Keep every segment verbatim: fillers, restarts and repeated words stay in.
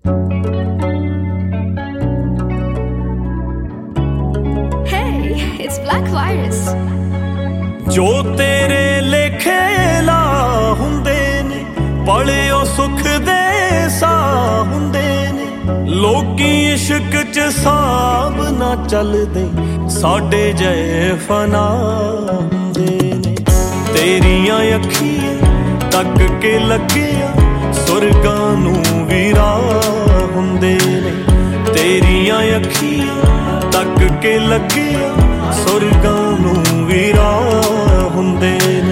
It's Black Virus. जो तेरे लेखे ला हुंदे ने पलियो सुख दे सा हुंदे ने लोकी इश्क च साब ना चलदे साडे जय फना हुंदे ने तेरियां अखियां तक के लगिया सुरगां नूं वी राह हुंदे ने तेरियां अखियां तक के लगिया सुरगां नूं वी राह हुंदे ने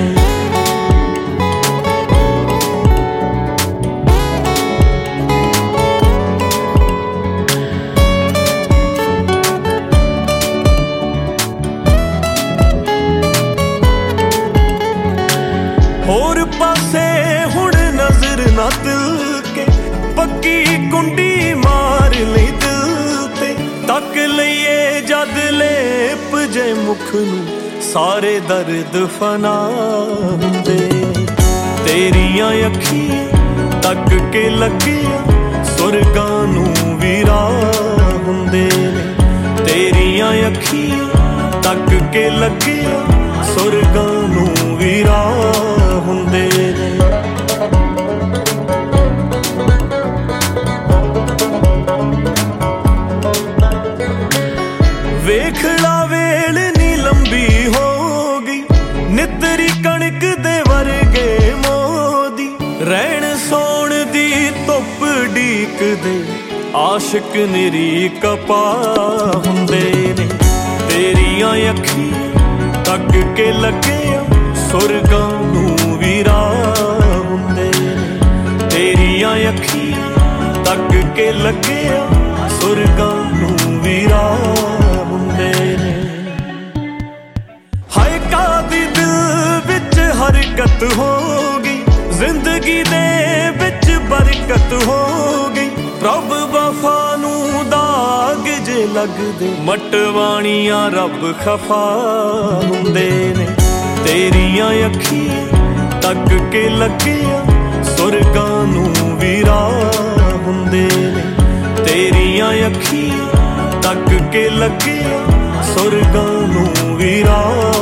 होर पासे हुण नजर ना दिल के पक्की कुंडी मार लई दिल ते तक लईए जद लेप जे मुख नूं सारे दर्द फना हुंदे तेरियां अखियां तक के लगिया सुरगां नूं वी राह हुंदे ने तेरियां अखियां तक के लगिया सुरगां नूं वी राह हुंदे ने वेख ला वेल नी लंबी हो गई नितरी कणक दे वर्गे मोदी रहन सोण दी धुप ढीक दे आशिक निरी कपा हुंदे ने तेरियां अखियां तक के लगिया सुरगां नूं वी राह हुंदे ने तेरियां अखियां तक के लगिया सुरगां नूं वी राह हुंदे ने हाय कादी दिल विच हरकत हो गई जिंदगी दे विच बरकत हो गई रब वफा नूं दाग जे लगदे मटवाणियां रब खफा हुंदे ने तेरियां अखियां तक के लगिया सुरगां नूं वी राह हुंदे ने तेरियां अखियां तक के लगिया सुरगां नूं वी राह